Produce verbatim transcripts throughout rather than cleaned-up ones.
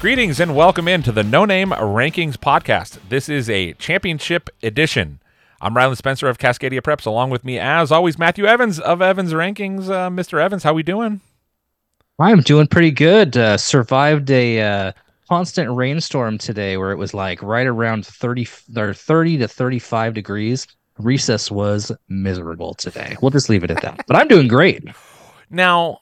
Greetings and welcome into the No Name Rankings podcast. This is a championship edition. I'm Rylan Spencer of Cascadia Preps. Along with me, as always, Matthew Evans of Evans Rankings. Uh, Mister Evans, how we doing? I'm doing pretty good. Uh, survived a uh, constant rainstorm today where it was like right around thirty or thirty to thirty-five degrees. Recess was miserable today. We'll just leave it at that. But I'm doing great. Now,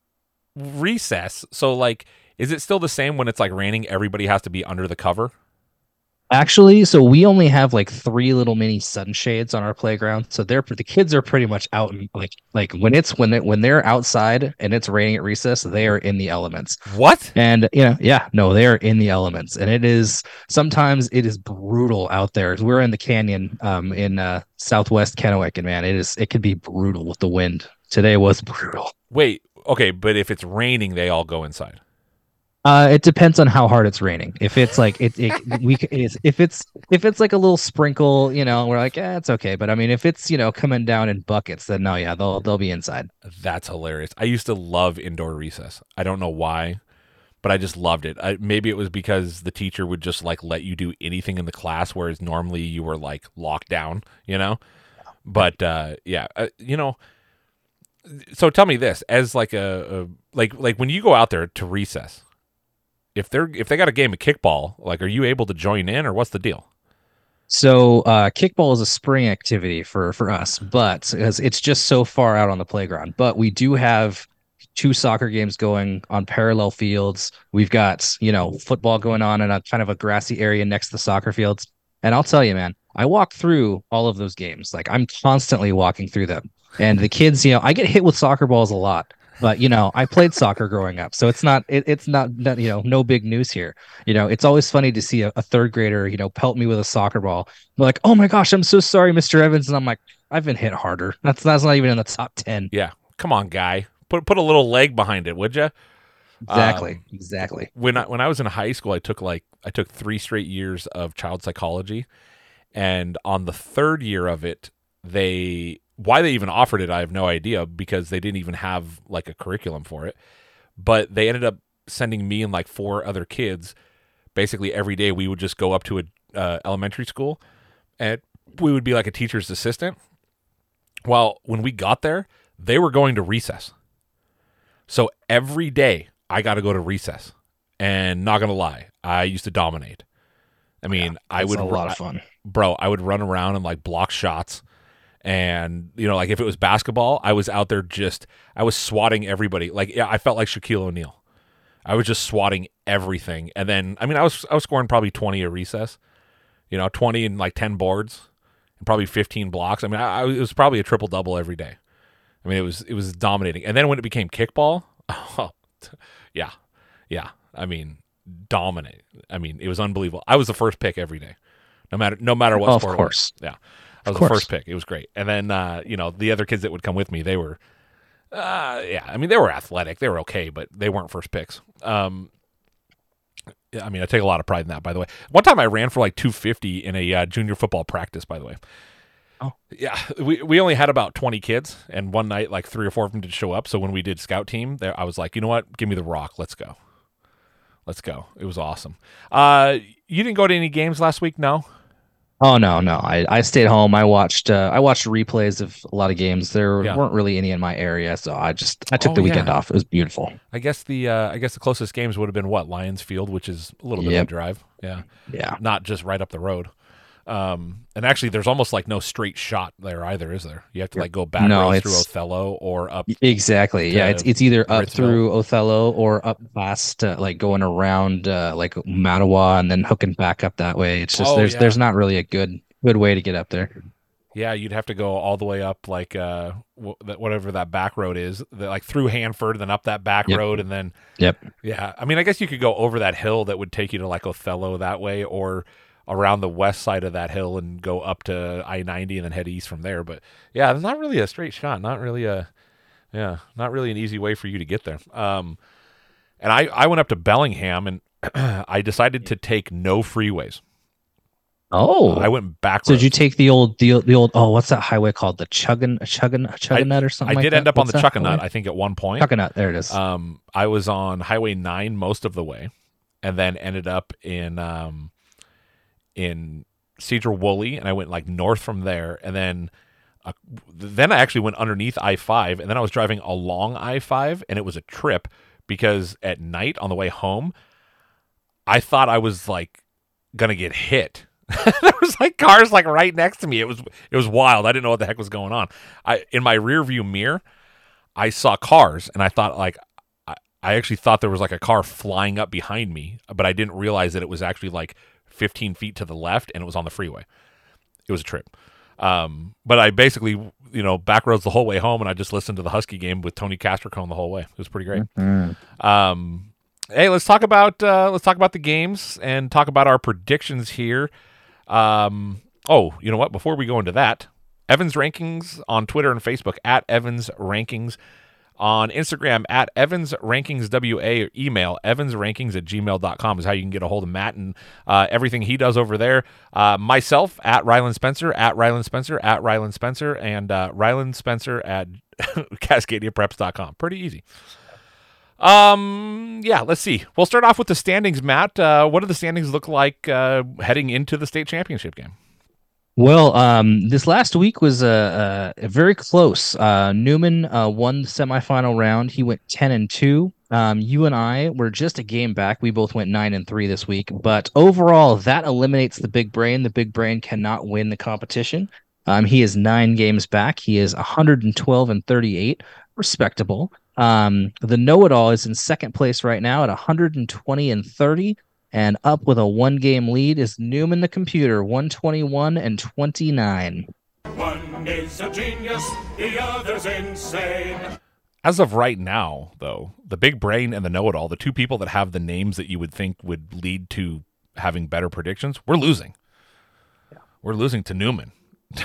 recess, so like, is it still the same when it's like raining, everybody has to be under the cover? Actually, so we only have like three little mini sunshades on our playground. So they're the kids are pretty much out in, like like when it's when they when they're outside and it's raining at recess, they are in the elements. What? And you know, yeah, no, they are in the elements. And it is sometimes it is brutal out there. We're in the canyon um in uh southwest Kennewick, and man, it is it can be brutal with the wind. Today was brutal. Wait, okay, but if it's raining, they all go inside. Uh, it depends on how hard it's raining. If it's like it, it we is if it's if it's like a little sprinkle, you know, we're like, yeah, it's okay. But I mean, if it's you know coming down in buckets, then no, yeah, they'll they'll be inside. That's hilarious. I used to love indoor recess. I don't know why, but I just loved it. I, maybe it was because the teacher would just like let you do anything in the class, whereas normally you were like locked down, you know. But uh, yeah, uh, you know. So tell me this: as like a, a like like when you go out there to recess. If they're if they got a game of kickball, like, are you able to join in, or what's the deal? So uh, kickball is a spring activity for for us, but because it's just so far out on the playground. But we do have two soccer games going on parallel fields. We've got you know football going on in a kind of a grassy area next to the soccer fields. And I'll tell you, man, I walk through all of those games. Like I'm constantly walking through them. And the kids, you know, I get hit with soccer balls a lot. But you know, I played soccer growing up, so it's not it, it's not, not you know no big news here. You know, it's always funny to see a, a third grader you know pelt me with a soccer ball. They're like, "Oh my gosh, I'm so sorry, Mister Evans," and I'm like, "I've been hit harder. That's that's not even in the top ten." Yeah, come on, guy, put put a little leg behind it, would you? Exactly, um, exactly. When I when I was in high school, I took like I took three straight years of child psychology, and on the third year of it, they. Why they even offered it, I have no idea, because they didn't even have like a curriculum for it. But they ended up sending me and like four other kids. Basically, every day we would just go up to a uh, elementary school, and we would be like a teacher's assistant. Well, when we got there, they were going to recess. So every day I got to go to recess, and not gonna lie, I used to dominate. I mean, yeah, I would a lot of fun, bro. I would run around and like block shots. And, you know, like if it was basketball, I was out there just, I was swatting everybody. Like, yeah, I felt like Shaquille O'Neal. I was just swatting everything. And then, I mean, I was I was scoring probably twenty a recess, you know, twenty and like ten boards and probably fifteen blocks. I mean, I, I it was probably a triple double every day. I mean, it was it was dominating. And then when it became kickball, oh, yeah, yeah. I mean, dominate. I mean, it was unbelievable. I was the first pick every day, no matter no matter what oh, sport. Of course, it was. Yeah. I was the first pick. It was great. And then, uh, you know, the other kids that would come with me, they were, uh, yeah, I mean, they were athletic. They were okay, but they weren't first picks. Um, I mean, I take a lot of pride in that, by the way. One time I ran for like two fifty in a uh, junior football practice, by the way. Oh. Yeah, we we only had about twenty kids, and one night, like three or four of them did show up. So when we did scout team, there, I was like, you know what? Give me the rock. Let's go. Let's go. It was awesome. Uh, you didn't go to any games last week, no? Oh no, no. I, I stayed home. I watched uh, I watched replays of a lot of games. There yeah. weren't really any in my area, so I just I took oh, the weekend yeah. off. It was beautiful. I guess the uh, I guess the closest games would have been what, Lions Field, which is a little bit yep. of a drive. Yeah. Yeah. Not just right up the road. Um, and actually there's almost like no straight shot there either, is there? You have to like go back no, through Othello or up. Exactly. Yeah, it's it's either up Ritzville. through Othello or up past uh, like going around uh, like Mattawa and then hooking back up that way. It's just oh, there's yeah. there's not really a good good way to get up there. Yeah, you'd have to go all the way up like uh whatever that back road is, the, like through Hanford, then up that back yep. road, and then yep. Yeah, I mean, I guess you could go over that hill that would take you to like Othello that way, or around the west side of that hill and go up to I ninety and then head east from there. But yeah, it's not really a straight shot. Not really a yeah, not really an easy way for you to get there. Um, and I I went up to Bellingham and I decided to take no freeways. Oh, I went backwards. So did you take the old the, the old oh what's that highway called, the Chuggin Chuggin Chugganut or something? I like did that? end up what's on the that Chuckanut, highway? I think, at one point. Chuckanut, there it is. Um, I was on Highway nine most of the way, and then ended up in um, in Cedar Woolley, and I went like north from there, and then uh, then I actually went underneath I five, and then I was driving along I five, and it was a trip because at night on the way home, I thought I was like gonna get hit. There was like cars like right next to me. It was it was wild. I didn't know what the heck was going on. I in my rear view mirror, I saw cars, and I thought like I, I actually thought there was like a car flying up behind me, but I didn't realize that it was actually like fifteen feet to the left, and it was on the freeway. It was a trip. Um, but I basically, you know, back roads the whole way home, and I just listened to the Husky game with Tony Castricone the whole way. It was pretty great. Mm-hmm. Um, hey, let's talk about uh, let's talk about the games and talk about our predictions here. Um, oh, you know what? Before we go into that, Evans Rankings on Twitter and Facebook at Evans Rankings, on Instagram at Evans Rankings W A, or email evansrankings at gmail dot com is how you can get a hold of Matt and uh, everything he does over there. Uh, myself at Ryland Spencer, at Ryland Spencer, at Ryland Spencer, and uh, Ryland Spencer at Cascadia Preps dot com. Pretty easy. Um, yeah, let's see. We'll start off with the standings, Matt. Uh, what do the standings look like uh, heading into the state championship game? Well, um, this last week was uh, uh, very close. Uh, Newman uh, won the semifinal round. He went ten and two. Um, you and I were just a game back. We both went nine and three this week. But overall, that eliminates the Big Brain. The Big Brain cannot win the competition. Um, he is nine games back. He is one hundred twelve and thirty-eight, respectable. Um, the Know-It-All is in second place right now at one hundred twenty and thirty. And up with a one-game lead is Newman the Computer, one twenty-one and twenty-nine. One is a genius, the other's insane. As of right now, though, the Big Brain and the Know-It-All, the two people that have the names that you would think would lead to having better predictions, we're losing. Yeah. We're losing to Newman.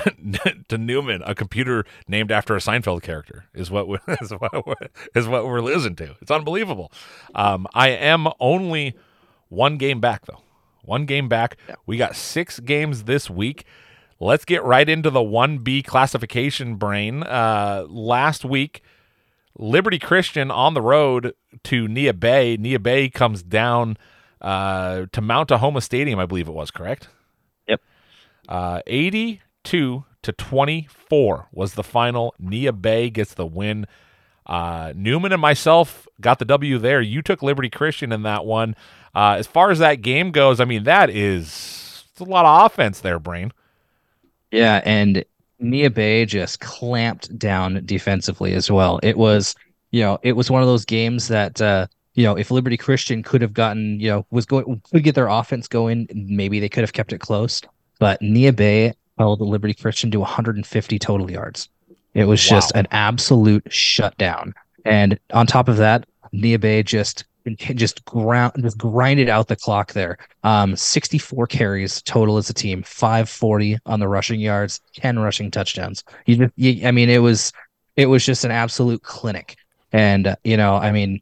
to Newman, a computer named after a Seinfeld character, is what we, is what we're, is what we're losing to. It's unbelievable. Um, I am only one game back, though. One game back. Yeah. We got six games this week. Let's get right into the one B classification, Brain. Uh, last week, Liberty Christian on the road to Nia Bay. Nia Bay comes down uh, to Mount Tahoma Stadium, I believe it was, correct? Yep. Uh, eighty-two to twenty-four was the final. Nia Bay gets the win. Uh, Newman and myself got the W there. You took Liberty Christian in that one. Uh, as far as that game goes, I mean, that is a lot of offense there, Brain. Yeah, and Nia Bay just clamped down defensively as well. It was, you know, it was one of those games that, uh, you know, if Liberty Christian could have gotten, you know, was going, could get their offense going, maybe they could have kept it close. But Nia Bay held Liberty Christian to one hundred fifty total yards. It was wow. just an absolute shutdown. And on top of that, Nia Bay just just ground just grinded out the clock there. Um, sixty-four carries total as a team, five forty on the rushing yards, ten rushing touchdowns. You, just, you I mean, it was it was just an absolute clinic. And uh, you know, I mean,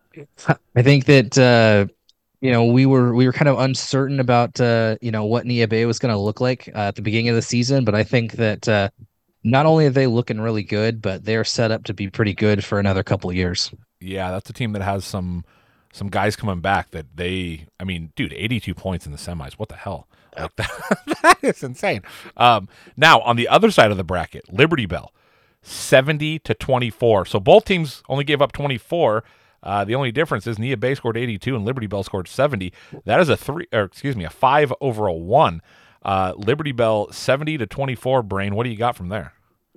I think that uh, you know we were we were kind of uncertain about uh, you know what Nia Bay was going to look like uh, at the beginning of the season, but I think that uh, not only are they looking really good, but they're set up to be pretty good for another couple of years. Yeah, that's a team that has some. Some guys coming back that they, I mean, dude, eighty-two points in the semis. What the hell? Like that, that is insane. Um, now, on the other side of the bracket, Liberty Bell, seventy to twenty-four. So both teams only gave up twenty-four. Uh, the only difference is Nia Bay scored eighty-two and Liberty Bell scored seventy. That is a three, or excuse me, a five over a one. Uh, Liberty Bell, seventy to twenty-four. Brain, what do you got from there?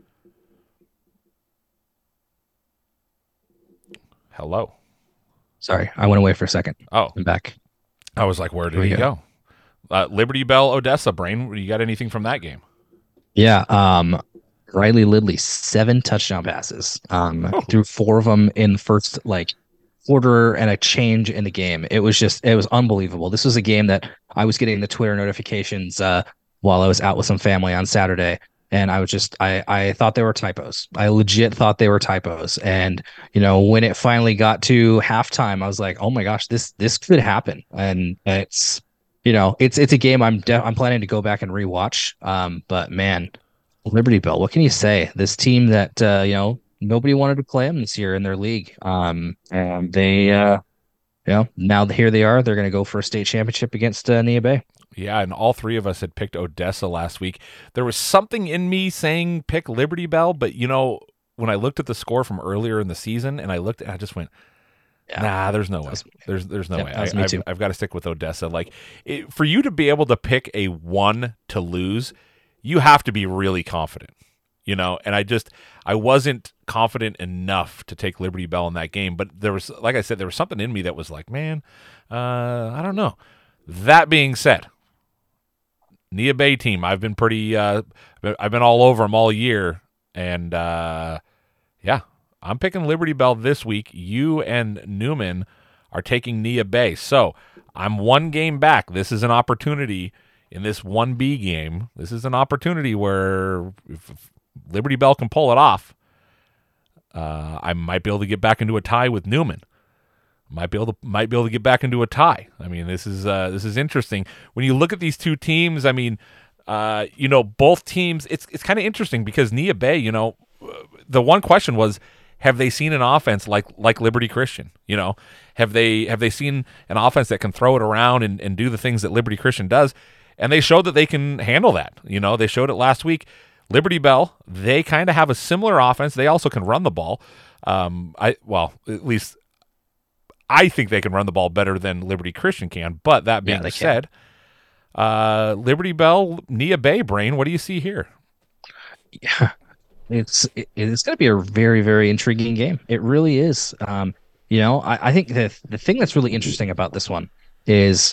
Hello. Sorry, I went away for a second. Oh, I'm back. I was like, where did he go? go? Uh, Liberty Bell, Odessa, Brain. You got anything from that game? Yeah, um, Riley Lidley, seven touchdown passes. Um, oh. Threw four of them in the first like quarter and a change in the game. It was just, it was unbelievable. This was a game that I was getting the Twitter notifications uh, while I was out with some family on Saturday. And I was just, I, I thought they were typos. I legit thought they were typos. And, you know, when it finally got to halftime, I was like, oh my gosh, this, this could happen. And it's, you know, it's, it's a game I'm, de- I'm planning to go back and rewatch. Um, but man, Liberty Bell, what can you say? This team that, uh, you know, nobody wanted to play them this year in their league. Um, and they, uh, you know, now here they are. They're going to go for a state championship against uh, Nia Bay. Yeah, and all three of us had picked Odessa last week. There was something in me saying pick Liberty Bell, but you know, when I looked at the score from earlier in the season, and I looked, I just went, yeah. Nah, there's no way. There's there's no yeah, way. That was I, me I've, too. I've got to stick with Odessa. Like, it, for you to be able to pick a one to lose, you have to be really confident, you know. And I just I wasn't confident enough to take Liberty Bell in that game. But there was, like I said, there was something in me that was like, man, uh, I don't know. That being said, Nia Bay team, I've been pretty, uh, I've been all over them all year, and uh, yeah, I'm picking Liberty Bell this week. You and Newman are taking Nia Bay, so I'm one game back. This is an opportunity in this one B game. This is an opportunity where if Liberty Bell can pull it off, uh, I might be able to get back into a tie with Newman. Might be able to might be able to get back into a tie. I mean, this is uh, this is interesting. When you look at these two teams, I mean, uh, you know, both teams. It's it's kind of interesting because Nia Bay, you know, the one question was, have they seen an offense like like Liberty Christian? You know, have they have they seen an offense that can throw it around and, and do the things that Liberty Christian does? And they showed that they can handle that. You know, they showed it last week. Liberty Bell, they kind of have a similar offense. They also can run the ball. Um, I well, at least. I think they can run the ball better than Liberty Christian can, but that being yeah, said, uh, Liberty Bell, Nia Bay, Brain, what do you see here? Yeah, it's it, it's going to be a very, very intriguing game. It really is. Um, you know, I, I think the the thing that's really interesting about this one is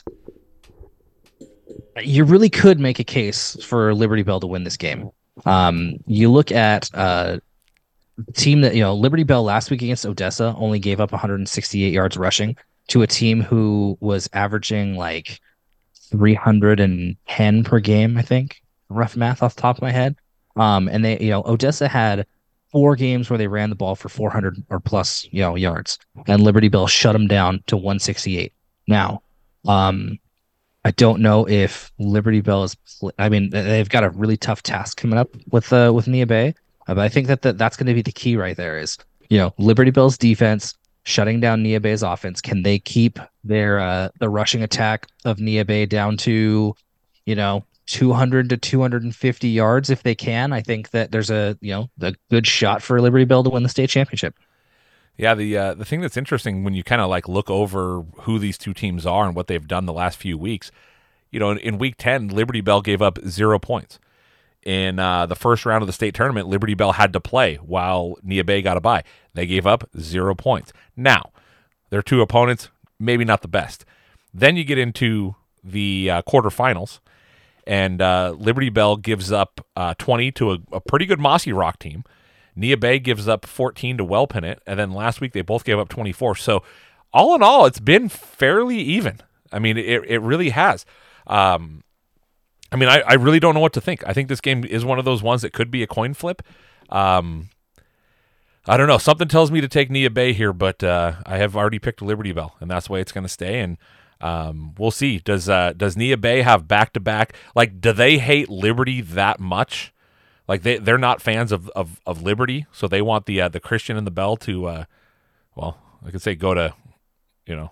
you really could make a case for Liberty Bell to win this game. Um, you look at uh. team that, you know, Liberty Bell last week against Odessa only gave up one hundred sixty-eight yards rushing to a team who was averaging like three hundred ten per game, I think. Rough math off the top of my head. Um, and they, you know, Odessa had four games where they ran the ball for four hundred or plus, you know, yards, and Liberty Bell shut them down to one sixty-eight. Now, um, I don't know if Liberty Bell is, I mean, they've got a really tough task coming up with, uh, with Nia Bay. But I think that the, that's going to be the key right there is, you know, Liberty Bell's defense shutting down Nia Bay's offense. Can they keep their uh, the rushing attack of Nia Bay down to, you know, two hundred to two hundred fifty yards if they can? I think that there's a, you know, a good shot for Liberty Bell to win the state championship. Yeah, the uh, the thing that's interesting when you kind of like look over who these two teams are and what they've done the last few weeks, you know, in, in week ten, Liberty Bell gave up zero points. In uh, the first round of the state tournament, Liberty Bell had to play while Nia Bay got a bye. They gave up zero points. Now, their two opponents, maybe not the best. Then you get into the uh, quarterfinals, and uh, Liberty Bell gives up uh, twenty to a, a pretty good Mossy Rock team. Nia Bay gives up fourteen to Wellpennant, and then last week they both gave up twenty-four. So, all in all, it's been fairly even. I mean, it it really has. Um, I mean, I, I really don't know what to think. I think this game is one of those ones that could be a coin flip. Um, I don't know. Something tells me to take Nia Bay here, but uh, I have already picked Liberty Bell, and that's the way it's going to stay. And um, we'll see. Does uh, does Nia Bay have back-to-back? Like, do they hate Liberty that much? Like, they, they're not fans of, of, of Liberty, so they want the uh, the Christian and the Bell to, uh, well, I could say go to, you know.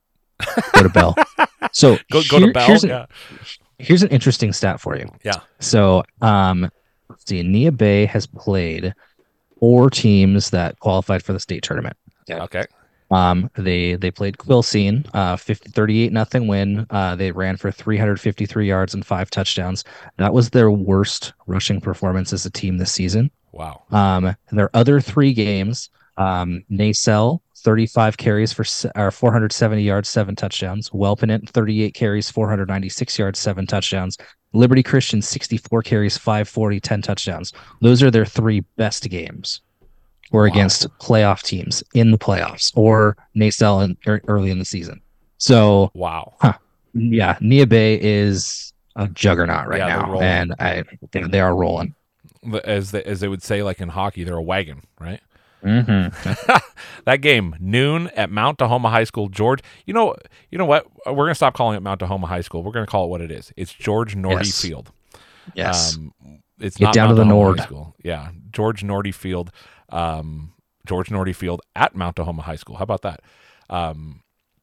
Go to Bell. So go, go here, to Bell, here's an, yeah. Here's an interesting stat for you. Yeah. So, um, let's see. Nia Bay has played four teams that qualified for the state tournament. Yeah. Okay. Um, they they played Quilcene, uh, fifty, thirty-eight nothing win. Uh, they ran for three hundred fifty-three yards and five touchdowns. That was their worst rushing performance as a team this season. Wow. Um, their other three games, um, Nacelle, thirty-five carries for or four hundred seventy yards, seven touchdowns. Wellpennant, thirty-eight carries, four hundred ninety-six yards, seven touchdowns. Liberty Christian, sixty-four carries, five forty, ten touchdowns. Those are their three best games. Or wow. against playoff teams in the playoffs, or Nacelle in, er, early in the season. So, wow, huh, yeah, Nia Bay is a juggernaut right yeah, now, and I think they are rolling. As they, as they would say, like in hockey, they're a wagon, right? Mm-hmm. That game, noon at Mount Tahoma High School, George. You know, you know what? We're gonna stop calling it Mount Tahoma High School. We're gonna call it what it is. It's George Nordy yes. Field. Yes, um, it's Get not down Mount to the Tahoma Nord. High School. Yeah, George Nordy Field. Um, George Nordy Field at Mount Tahoma High School. How about that? Um,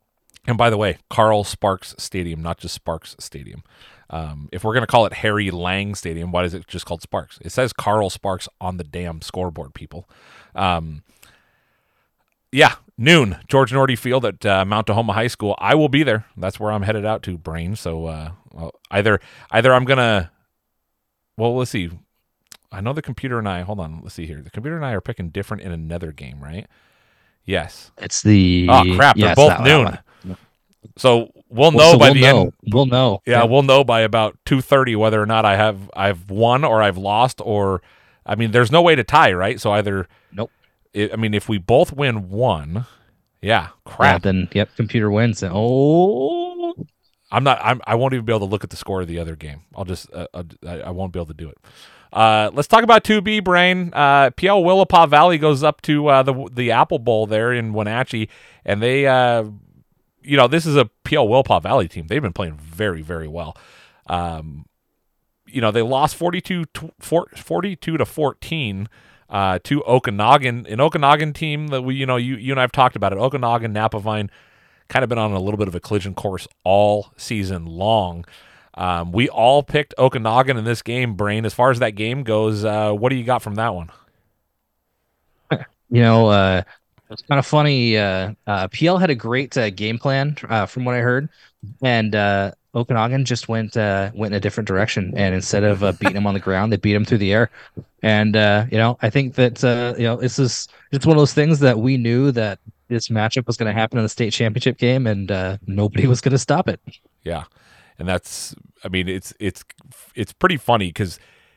And by the way, Carl Sparks Stadium, not just Sparks Stadium. Um, if we're going to call it Harry Lang Stadium, why is it just called Sparks? It says Carl Sparks on the damn scoreboard, people. Um, yeah, noon, George Nordy Field at uh, Mount Tahoma High School. I will be there. That's where I'm headed out to, Brain. So uh, well, either either I'm going to, well, let's see. I know the computer and I, hold on, let's see here. The computer and I are picking different in another game, right? Yes. It's the Oh, crap. yeah, They're it's both that noon. one. So we'll know Well, so by we'll the know. end. We'll know. Yeah, we'll know by about two thirty whether or not I have I've won or I've lost, or I mean, there's no way to tie, right? So either Nope. It, I mean, if we both win one, yeah, Yeah, crap. then yep, computer wins. And, oh, I'm not. I'm. I won't even be able to look at the score of the other game. I'll just. Uh, uh, I, I won't be able to do it. Uh, let's talk about two B, Brain. Uh, P L Willapa Valley goes up to uh, the the Apple Bowl there in Wenatchee, and they, uh, you know, this is a P L Willapa Valley team. They've been playing very, very well. Um, you know, they lost forty-two to fourteen uh, to Okanagan, an Okanagan team that we, you know, you you and I've talked about it. Okanagan, Napavine, kind of been on a little bit of a collision course all season long. Um, we all picked Okanagan in this game, Brain. As far as that game goes, uh, what do you got from that one? you know, uh, it's kind of funny. Uh, uh, P L had a great uh, game plan, uh, from what I heard, and uh, Okanagan just went uh, went in a different direction. And instead of uh, beating him on the ground, they beat him through the air. And uh, you know, I think that uh, you know, this is it's one of those things that we knew that this matchup was going to happen in the state championship game, and uh, nobody was going to stop it. Yeah. And that's, I mean, it's it's it's pretty funny because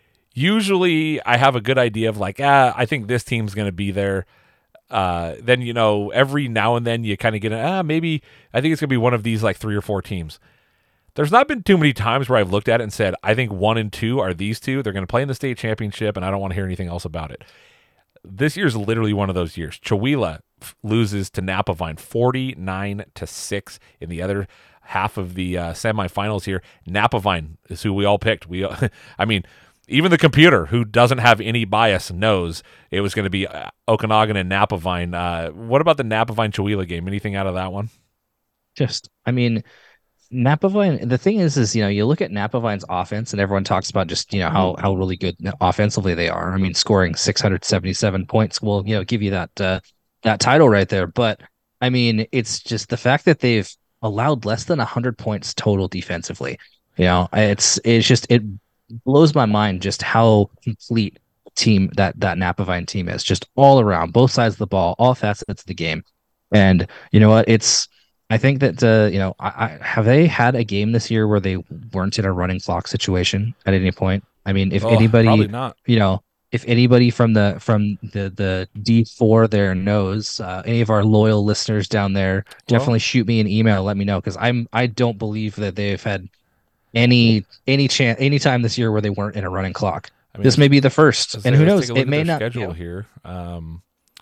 usually I have a good idea of like, ah, I think this team's going to be there. Uh, then, you know, every now and then you kind of get, ah, maybe I think it's going to be one of these like three or four teams. There's not been too many times where I've looked at it and said, I think one and two are these two. They're going to play in the state championship, and I don't want to hear anything else about it. This year's literally one of those years. Chewelah loses to Napavine forty-nine to six in the other half of the uh, semifinals here. Napavine is who we all picked. We, I mean, even the computer, who doesn't have any bias, knows it was going to be uh, Okanagan and Napavine. Uh, what about the Napavine-Chewelah game? Anything out of that one? Just, I mean, Napavine, the thing is, is, you know, you look at Napavine's offense and everyone talks about just, you know, how, how really good offensively they are. I mean, scoring six hundred seventy-seven points will, you know, give you that, uh, that title right there. But I mean, it's just the fact that they've allowed less than one hundred points total defensively. You know, it's it's just it blows my mind just how complete team that that Napavine team is, just all around, both sides of the ball, all facets of the game. And you know what, it's I think that uh, you know, I, I have they had a game this year where they weren't in a running clock situation at any point? I mean, if Oh, anybody, probably not. you know, if anybody from the from the the D four there knows, uh, any of our loyal listeners down there, definitely Well, shoot me an email. Let me know, because I'm I don't believe that they've had any any chance any time this year where they weren't in a running clock. I mean, This may be the first, let's and take- who let's knows? take a look It at may their not. schedule You know, here. Um,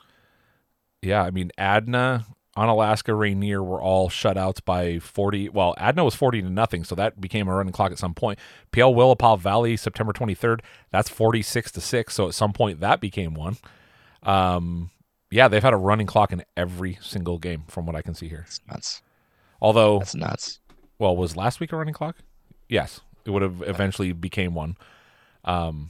yeah, I mean, Adna, Onalaska, Rainier were all shutouts by forty. Well, Adna was forty to nothing, so that became a running clock at some point. P L Willapa Valley, September twenty-third, that's forty-six to six, so at some point that became one. Um, yeah, they've had a running clock in every single game from what I can see here. That's nuts. Although, That's nuts. well, was last week a running clock? Yes, it would have eventually became one. Um,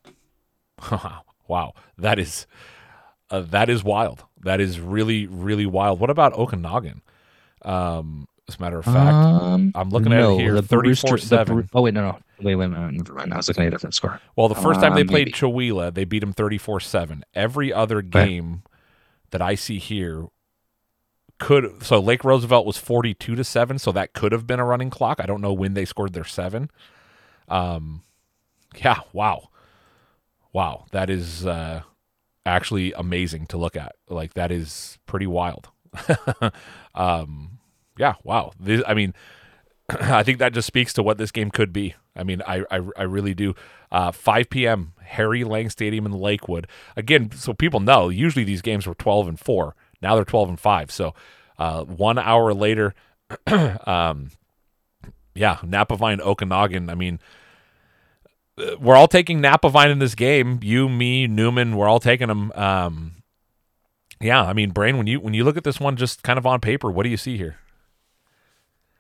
wow, that is uh, that is wild. That is really, really wild. What about Okanagan? Um, as a matter of fact, Um, I'm looking at no, it here, the Brewster- the thirty-four seven. Bru- Oh wait, no, no, wait, wait, wait, never mind. I was looking at a different score. Well, the first time they Uh, played maybe. Chewelah, they beat them thirty-four seven. Every other game that I see here could, so Lake Roosevelt was forty-two to seven, so that could have been a running clock. I don't know when they scored their seven. Um, yeah, wow. Wow, that is uh, actually amazing to look at. Like, that is pretty wild. um, yeah, wow. This, I mean, I think that just speaks to what this game could be. I mean, I I, I really do. Uh, five p.m., Harry Lang Stadium in Lakewood. Again, so people know, usually these games were twelve and four. Now they're twelve and five. So uh, one hour later, um, yeah, Napavine, Okanagan. I mean, we're all taking Napavine in this game. You, me, Newman, we're all taking them. Um, yeah, I mean, Brain, when you when you look at this one just kind of on paper, what do you see here?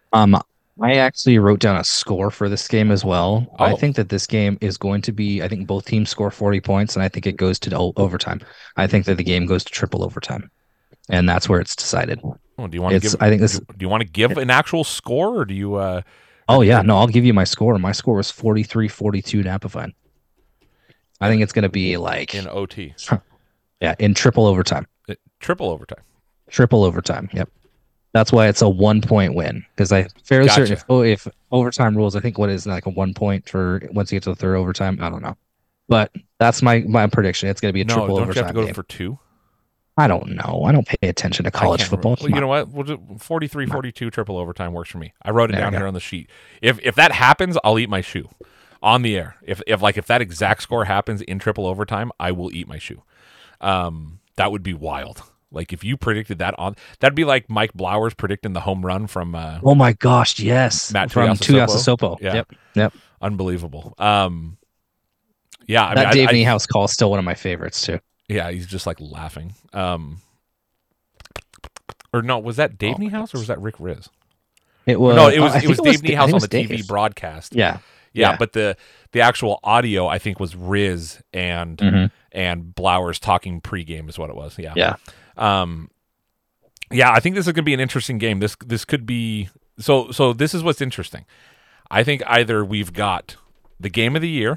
Um, I actually wrote down a score for this game as well. I Oh. think that this game is going to be, I think both teams score forty points, and I think it goes to o- overtime. I think that the game goes to triple overtime, and that's where it's decided. Oh, do you want to It's, give? I think Do this, you, do you want to give an actual score, or do you? Uh, or oh do you- yeah, no, I'll give you my score. My score was forty-three forty-two Napavine. I think it's going to be like, in O T, yeah, in triple overtime. Uh, triple overtime. Triple overtime. Yep. That's why it's a one point win because I'm fairly Gotcha. certain if, oh, if overtime rules, I think what is like a one point for once you get to the third overtime. I don't know, but that's my my prediction. It's going to be a No, triple don't you overtime have to go game. for two? I don't know. I don't pay attention to I college can't football. remember. Well, Come you on. know what? We'll do forty-three forty-two triple overtime works for me. I wrote it There down you here go. on the sheet. If if that happens, I'll eat my shoe on the air. If if like if that exact score happens in triple overtime, I will eat my shoe. Um, that would be wild. Like if you predicted that on, that'd be like Mike Blowers predicting the home run from uh, Oh my gosh, yes, Matt from Tuiasosopo. Tuiasosopo. Yeah. Yep, yep. unbelievable. Um, yeah, I That mean, Dave I, I, Niehaus call is still one of my favorites too. yeah, he's just like laughing. Um, or no, was that Dave Oh my Niehaus or was that Rick Riz? It was no, it was I it think was Dave I Niehaus think it on was the T V Dave. broadcast. Yeah, Yeah, Yeah. but the the actual audio I think was Riz and Mhm. and Blowers talking pregame is what it was. Yeah. yeah. Um yeah, I think this is going to be an interesting game. This this could be so so this is what's interesting. I think either we've got the game of the year,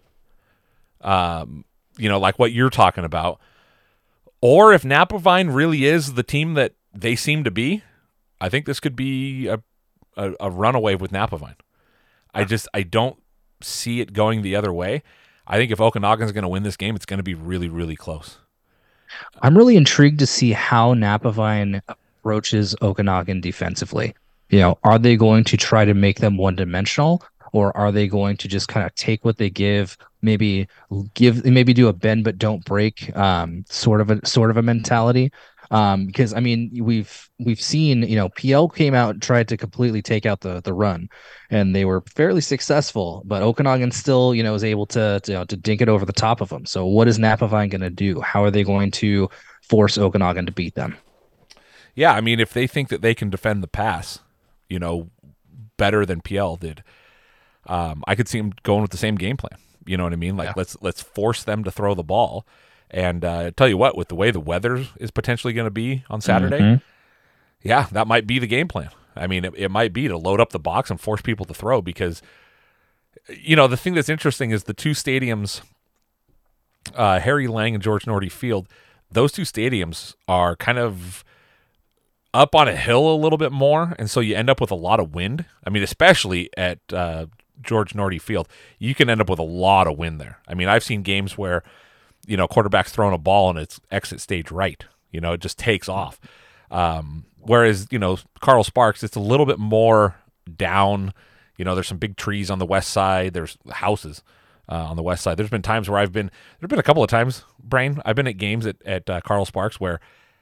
um, you know, like what you're talking about, or if Napavine really is the team that they seem to be, I think this could be a a, a runaway with Napavine. I just I don't see it going the other way. I think if Okanagan's going to win this game, it's going to be really really close. I'm really intrigued to see how Napavine approaches Okanagan defensively. You know, are they going to try to make them one dimensional, or are they going to just kind of take what they give, maybe give, maybe do a bend but don't break, um, sort of a sort of a mentality? Um, because I mean, we've we've seen, you know, P L came out and tried to completely take out the the run, and they were fairly successful, but Okanagan still, you know, is able to to, you know, to dink it over the top of them. So what is Napavine going to do? How are they going to force Okanagan to beat them? Yeah, I mean, if they think that they can defend the pass, you know, better than P L did, um, I could see them going with the same game plan. You know what I mean? Like Yeah. let's let's force them to throw the ball. And uh, tell you what, with the way the weather is potentially going to be on Saturday, Mhm. yeah, that might be the game plan. I mean, it, it might be to load up the box and force people to throw because, you know, the thing that's interesting is the two stadiums, uh, Harry Lang and George Norty Field, those two stadiums are kind of up on a hill a little bit more, and so you end up with a lot of wind. I mean, especially at uh, George Norty Field, you can end up with a lot of wind there. I mean, I've seen games where, you know, quarterback's throwing a ball and it's exit stage right. You know, it just takes off. Um, whereas, you know, Carl Sparks, it's a little bit more down. You know, there's some big trees on the west side. There's houses uh, on the west side. There's been times where I've been, there's been a couple of times, Brain, I've been at games at, at uh, Carl Sparks where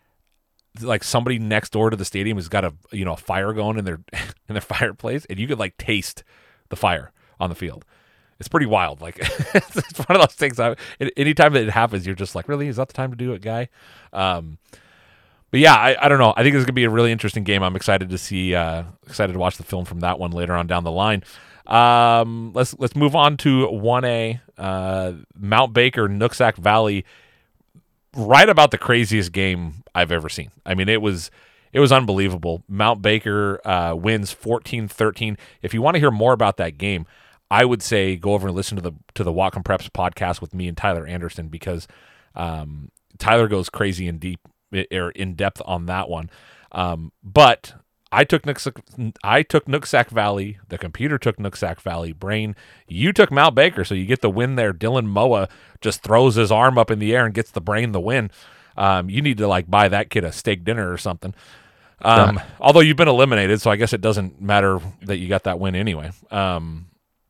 like somebody next door to the stadium has got a, you know, a fire going in their, in their fireplace, and you could like taste the fire on the field. It's pretty wild. Like it's one of those things. I, anytime that it happens, you're just like, really, is that the time to do it, guy? Um, but yeah, I, I don't know. I think it's gonna be a really interesting game. I'm excited to see, uh, excited to watch the film from that one later on down the line. Um, let's let's move on to one A. Uh, Mount Baker, Nooksack Valley. Right about the craziest game I've ever seen. I mean, it was it was unbelievable. Mount Baker uh, wins fourteen thirteen. If you want to hear more about that game, I would say go over and listen to the to the Whatcom Preps podcast with me and Tyler Anderson, because um, Tyler goes crazy and deep or in depth on that one. Um, but I took Nooksack, I took Nooksack Valley. The computer took Nooksack Valley. Brain, you took Mount Baker, so you get the win there. Dylan Moa just throws his arm up in the air and gets the Brain the win. Um, you need to like buy that kid a steak dinner or something. Um, Yeah. Although you've been eliminated, so I guess it doesn't matter that you got that win anyway. Um,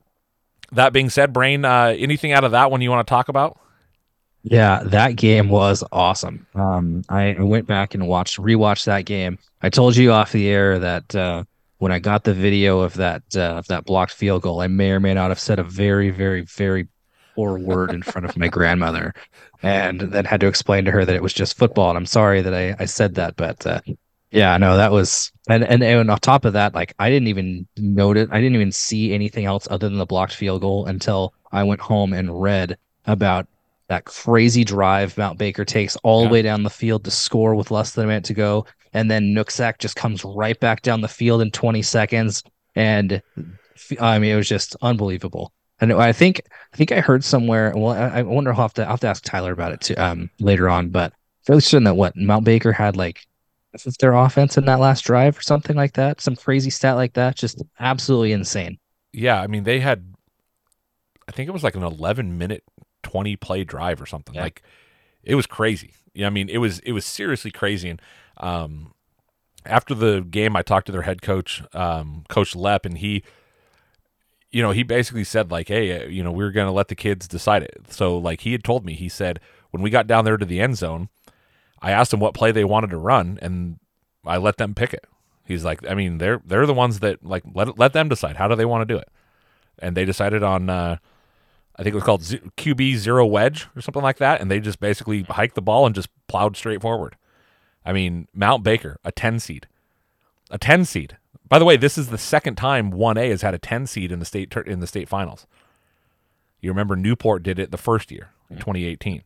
that being said, Brain, uh, anything out of that one you want to talk about? Yeah, that game was awesome. Um, I went back and watched, rewatched that game. I told you off the air that uh, when I got the video of that uh, of that blocked field goal, I may or may not have said a very, very, very poor word in front of my grandmother, and then had to explain to her that it was just football. And I'm sorry that I, I said that, but uh, Yeah, no, that was and, and and on top of that, like I didn't even notice, I didn't even see anything else other than the blocked field goal until I went home and read about that crazy drive Mount Baker takes all the Yeah. way down the field to score with less than a minute to go, and then Nooksack just comes right back down the field in twenty seconds, and I mean it was just unbelievable. And I think I think I heard somewhere. Well, I, I wonder. I'll have to I'll have to ask Tyler about it too um later on, but fairly certain that what Mount Baker had like with their offense in that last drive or something like that. Some crazy stat like that. Just absolutely insane. Yeah, I mean they had, I think it was like an eleven minute, twenty play drive or something. Yeah. Like it was crazy. Yeah, I mean it was it was seriously crazy. And um, after the game, I talked to their head coach, um, Coach Lepp, and he, you know, he basically said like, hey, uh, you know, we we're going to let the kids decide it. So like he had told me, he said when we got down there to the end zone, I asked them what play they wanted to run, and I let them pick it. He's like, I mean, they're they're the ones that like let let them decide how do they want to do it, and they decided on uh, I think it was called Z- Q B zero wedge or something like that, and they just basically hiked the ball and just plowed straight forward. I mean, Mount Baker, a ten seed, a ten seed. By the way, this is the second time one A has had a ten seed in the state in the state finals. You remember Newport did it the first year in twenty eighteen,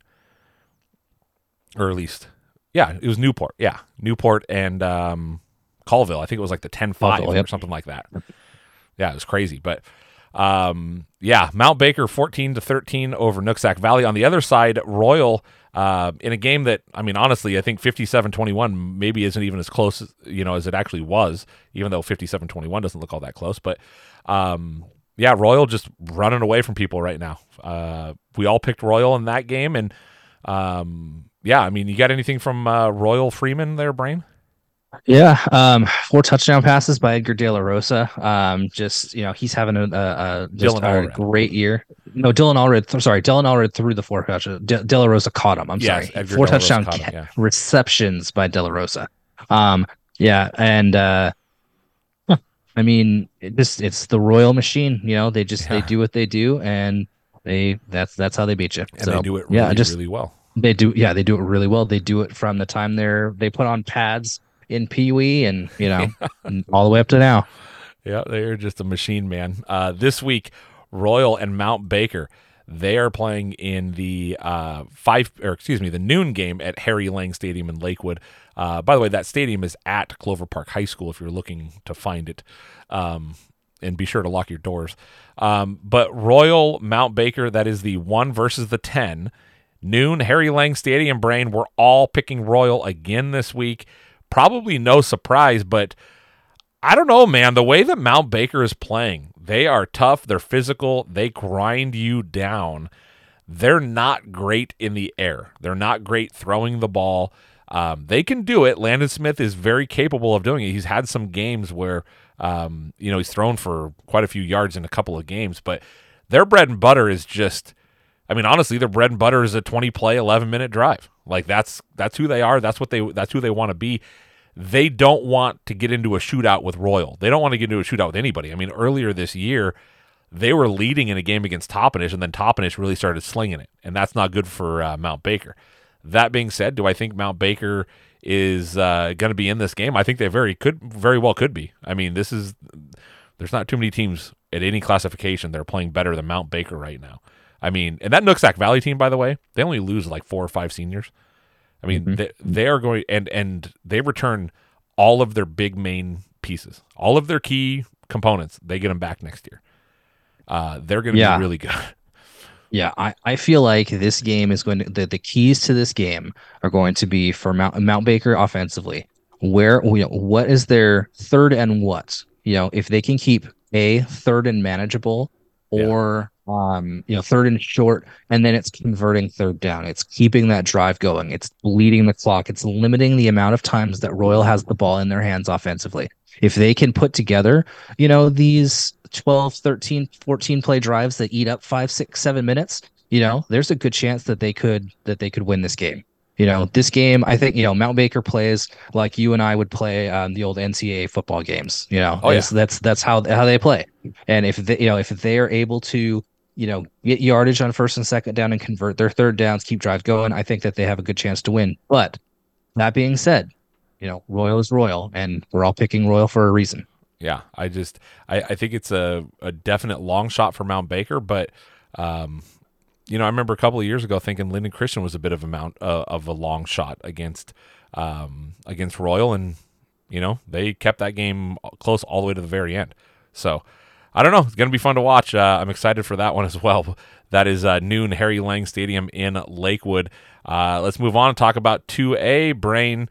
or at least. Yeah, it was Newport. Yeah, Newport and um, Colville. I think it was like the ten five Colville, yep. or something like that. Yeah, it was crazy. But um, yeah, Mount Baker fourteen to thirteen over Nooksack Valley. On the other side, Royal uh, in a game that, I mean, honestly, I think fifty-seven twenty-one maybe isn't even as close, as, you know, as it actually was, even though fifty-seven twenty-one doesn't look all that close. But um, yeah, Royal just running away from people right now. Uh, we all picked Royal in that game, and um, yeah, I mean, you got anything from uh, Royal Freeman there, Brain? Yeah, um, four touchdown passes by Edgar De La Rosa. Um, just you know, he's having a, a, a just Dylan a Allred. great year. No, Dylan Allred. th- Sorry, Dylan Allred threw the four touchdowns. De, De La Rosa caught him. I'm Yes, sorry, Edgar four De La Rosa touchdown caught him, ca- yeah. receptions by De La Rosa. Um, yeah, and uh, I mean, it just it's the Royal machine. You know, they just they Yeah. do what they do, and they that's that's how they beat you. And so they do it yeah, really, just really well. they do, yeah, they do it really well. They do it from the time they're they put on pads in Pee Wee, and you know, and all the way up to now. Yeah, they're just a machine, man. Uh, this week, Royal and Mount Baker, they are playing in the uh, five, or excuse me, the noon game at Harry Lang Stadium in Lakewood. Uh, by the way, that stadium is at Clover Park High School if you're looking to find it. Um, and be sure to lock your doors. Um, but Royal, Mount Baker, that is the one versus the ten. Noon, Harry Lang Stadium, Brain. We're all picking Royal again this week. Probably no surprise, but I don't know, man. The way that Mount Baker is playing, they are tough. They're physical. They grind you down. They're not great in the air. They're not great throwing the ball. Um, they can do it. Landon Smith is very capable of doing it. He's had some games where, um, you know, he's thrown for quite a few yards in a couple of games, but their bread and butter is just, I mean, honestly, their bread and butter is a twenty play, eleven minute drive. Like that's, that's who they are. That's what they, that's who they want to be. They don't want to get into a shootout with Royal. They don't want to get into a shootout with anybody. I mean, earlier this year, they were leading in a game against Toppenish, and then Toppenish really started slinging it, and that's not good for uh, Mount Baker. That being said, do I think Mount Baker is uh, going to be in this game? I think they very could, very well could be. I mean, this is there's not too many teams at any classification that are playing better than Mount Baker right now. I mean, and that Nooksack Valley team, by the way, they only lose like four or five seniors. I mean, Mm-hmm. they, they are going and and they return all of their big main pieces, all of their key components. They get them back next year. Uh, they're going to Yeah. be really good. Yeah, I, I feel like this game is going to the, the keys to this game are going to be for Mount Mount Baker offensively. Where you know, what is their third and what? You know, if they can keep a third and manageable or um, you know, third and short, and then it's converting third down. It's keeping that drive going. It's bleeding the clock. It's limiting the amount of times that Royal has the ball in their hands offensively. If they can put together, you know, these twelve, thirteen, fourteen play drives that eat up five, six, seven minutes, you know, there's a good chance that they could that they could win this game. You know, this game, I think, you know, Mount Baker plays like you and I would play um, the old N C double A football games. You know, Oh, yeah. It's- that's that's how how they play. And if they, you know, if they are able to, you know, get yardage on first and second down and convert their third downs, keep drives going, I think that they have a good chance to win. But that being said, you know, Royal is Royal, and we're all picking Royal for a reason. Yeah, I just I, I think it's a, a definite long shot for Mount Baker, but um, you know, I remember a couple of years ago thinking Linden Christian was a bit of a mount uh, of a long shot against um, against Royal, and you know they kept that game close all the way to the very end. So I don't know, it's gonna be fun to watch. Uh, I'm excited for that one as well. That is uh, noon, Harry Lang Stadium in Lakewood. Uh, let's move on and talk about two A. Brain.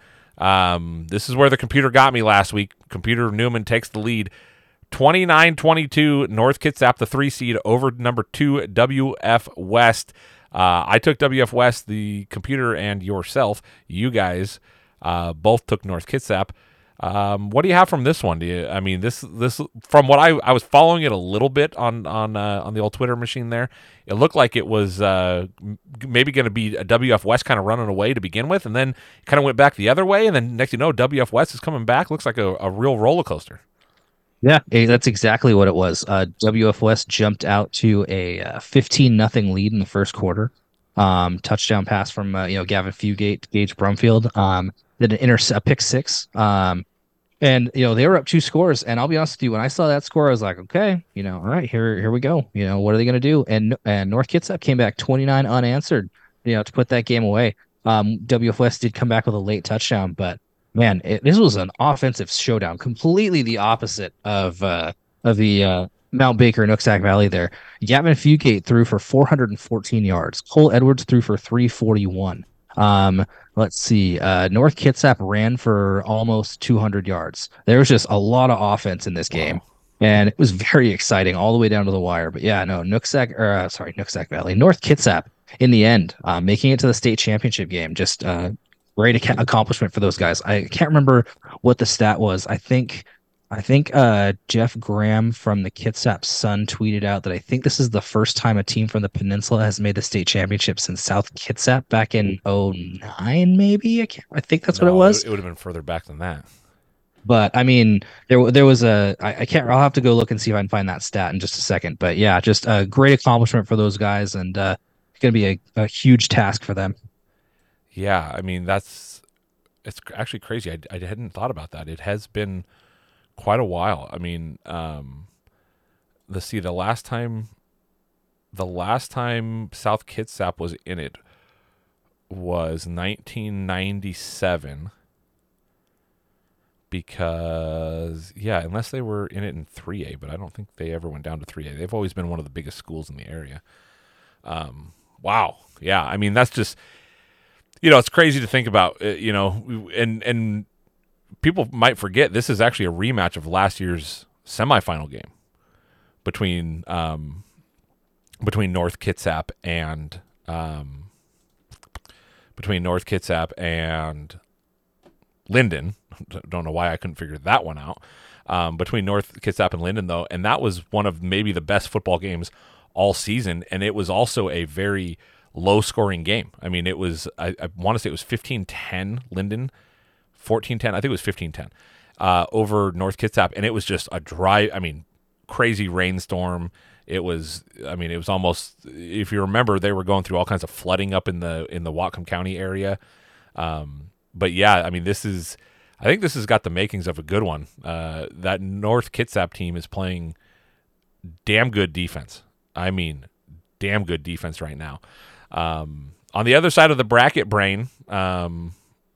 Um, this is where the computer got me last week. Computer Newman takes the lead. twenty-nine twenty-two, North Kitsap, the three seed, over number two, W F West. Uh, I took W F West, the computer and yourself. You guys uh, both took North Kitsap. Um, what do you have from this one? Do you, I mean, this this from what I I was following it a little bit on on uh, on the old Twitter machine there. It looked like it was uh, maybe going to be a W F West kind of running away to begin with, and then kind of went back the other way, and then next you know W F West is coming back. Looks like a, a real roller coaster. Yeah, eh, that's exactly what it was. Uh, W F West jumped out to a uh, fifteen nothing lead in the first quarter. Um, touchdown pass from uh, you know Gavin Fugate, Gage Brumfield. Um, did an inter a pick six. Um, and you know they were up two scores. And I'll be honest with you, when I saw that score, I was like, okay, you know, all right, here here we go. You know, what are they going to do? And and North Kitsap came back twenty-nine unanswered. You know, to put that game away. Um, W F West did come back with a late touchdown, but man, it, this was an offensive showdown, completely the opposite of uh, of the uh, Mount Baker Nooksack Valley there. Gavin Fugate threw for four hundred fourteen yards. Cole Edwards threw for three forty-one. Um, let's see. Uh, North Kitsap ran for almost two hundred yards. There was just a lot of offense in this game. Wow. And it was very exciting all the way down to the wire. But yeah, no, Nooksack, or uh, sorry, Nooksack Valley, North Kitsap in the end, uh, making it to the state championship game. Just uh, great ac- accomplishment for those guys. I can't remember what the stat was. I think I think uh, Jeff Graham from the Kitsap Sun tweeted out that I think this is the first time a team from the peninsula has made the state championship since South Kitsap back in oh nine, maybe. I, can't, I think that's no, what it was. It would have been further back than that. But I mean, there there was a I, I can't. I'll have to go look and see if I can find that stat in just a second. But yeah, just a great accomplishment for those guys, and uh, it's going to be a, a huge task for them. Yeah, I mean that's it's actually crazy. I, I hadn't thought about that. It has been quite a while. I mean, um, let's see. The last time, the last time South Kitsap was in it was nineteen ninety-seven. Because yeah, unless they were in it in three A, but I don't think they ever went down to three A. They've always been one of the biggest schools in the area. Um, wow, yeah. I mean, that's just you know, it's crazy to think about. Uh, you know, and and. People might forget this is actually a rematch of last year's semifinal game between um, between North Kitsap and um, between North Kitsap and Linden. Don't know why I couldn't figure that one out. Um, between North Kitsap and Linden, though, and that was one of maybe the best football games all season, and it was also a very low-scoring game. I mean, it was I, I want to say it was fifteen ten Linden. fourteen ten, I think it was fifteen ten, uh, over North Kitsap, and it was just a dry, I mean, crazy rainstorm. It was, I mean, it was almost, if you remember, they were going through all kinds of flooding up in the in the Whatcom County area. Um, but yeah, I mean, this is, I think this has got the makings of a good one. Uh, that North Kitsap team is playing damn good defense. I mean, damn good defense right now. Um, on the other side of the bracket, Brain, um,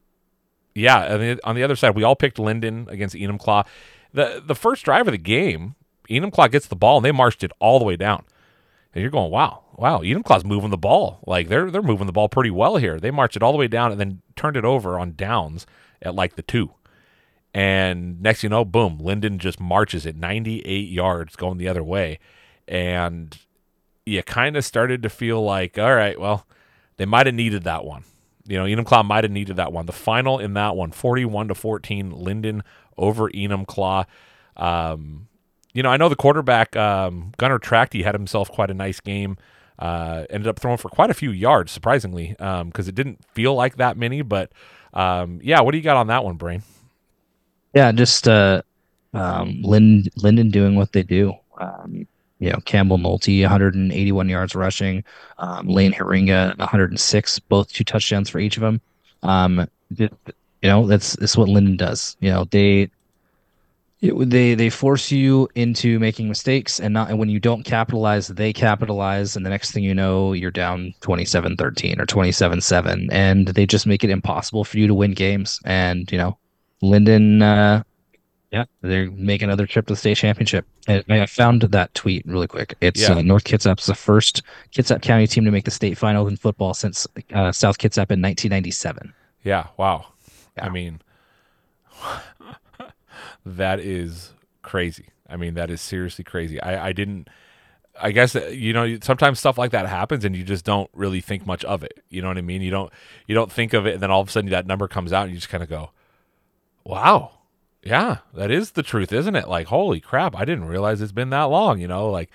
yeah, on the other side, we all picked Linden against Enumclaw. The the first drive of the game, Enumclaw gets the ball, and they marched it all the way down. And you're going, wow, wow, Enumclaw's moving the ball. Like, they're they're moving the ball pretty well here. They marched it all the way down and then turned it over on downs at, like, the two. And next you know, boom, Linden just marches it ninety-eight yards going the other way. And you kind of started to feel like, all right, well, they might have needed that one. You know, Enumclaw might have needed that one. The final in that one, forty-one to fourteen, Linden over Enumclaw. Um, you know, I know the quarterback, um, Gunnar Trachty, had himself quite a nice game. Uh, ended up throwing for quite a few yards, surprisingly, because um, it didn't feel like that many. But, um, yeah, what do you got on that one, Brain? Yeah, just uh, um, Linden, Linden doing what they do. Um, You know, Campbell Nolte, one hundred eighty-one yards rushing. Um, Lane Haringa, one hundred six, both two touchdowns for each of them. Um, You know, that's that's what Linden does. You know, they it, they they force you into making mistakes, and not and when you don't capitalize, they capitalize, and the next thing you know, you're down twenty-seven thirteen or twenty-seven seven, and they just make it impossible for you to win games. And, you know, Linden, uh, yeah, they're making another trip to the state championship. And I found that tweet really quick. It's Yeah. uh, North Kitsap's the first Kitsap County team to make the state final in football since uh, South Kitsap in nineteen ninety-seven. Yeah, wow. Yeah. I mean, that is crazy. I mean, that is seriously crazy. I, I didn't, I guess, uh, you know, sometimes stuff like that happens and you just don't really think much of it. You know what I mean? You don't, you don't think of it, and then all of a sudden that number comes out and you just kind of go, wow. Yeah, that is the truth, isn't it? Like, holy crap, I didn't realize it's been that long, you know, like,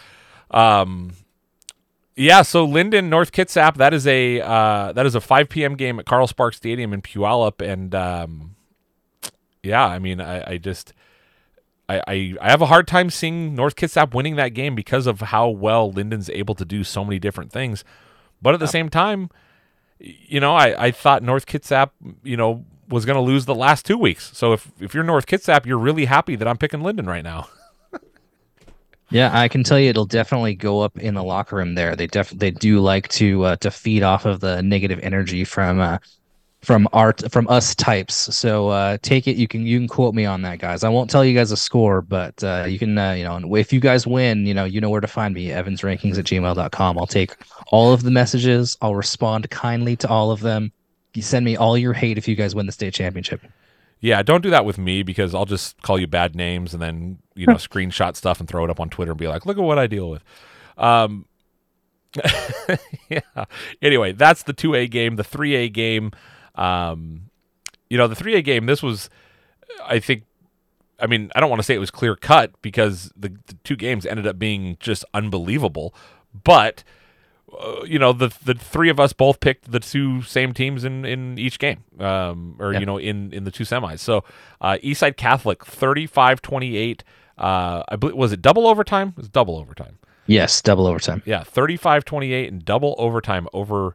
um, yeah, so Linden, North Kitsap, that is a, uh, that is a five p.m. game at Carl Sparks Stadium in Puyallup, and, um, yeah, I mean, I, I just, I, I, I have a hard time seeing North Kitsap winning that game because of how well Linden's able to do so many different things, but at the same time, you know, I, I thought North Kitsap, you know, was going to lose the last two weeks. So if, if you're North Kitsap, you're really happy that I'm picking Linden right now. Yeah, I can tell you it'll definitely go up in the locker room there. They def they do like to uh, to feed off of the negative energy from uh, from art from us types. So uh, take it. You can you can quote me on that, guys. I won't tell you guys a score, but uh, you can uh, you know, if you guys win, you know you know where to find me. Evans Rankings at gmail dot com. I'll take all of the messages. I'll respond kindly to all of them. You send me all your hate if you guys win the state championship. Yeah, don't do that with me, because I'll just call you bad names and then, you know, screenshot stuff and throw it up on Twitter and be like, look at what I deal with. Um, yeah. Anyway, that's the two A game. The three A game, um, you know, the three A game, this was, I think, I mean, I don't want to say it was clear cut, because the, the two games ended up being just unbelievable. But, uh, you know, the the three of us both picked the two same teams in, in each game, um, or, Yeah. you know, in, in the two semis. So, uh, Eastside Catholic, thirty-five twenty-eight. Uh, I believe, was it double overtime? It was double overtime. Yes, double overtime. Yeah, thirty-five twenty-eight and double overtime over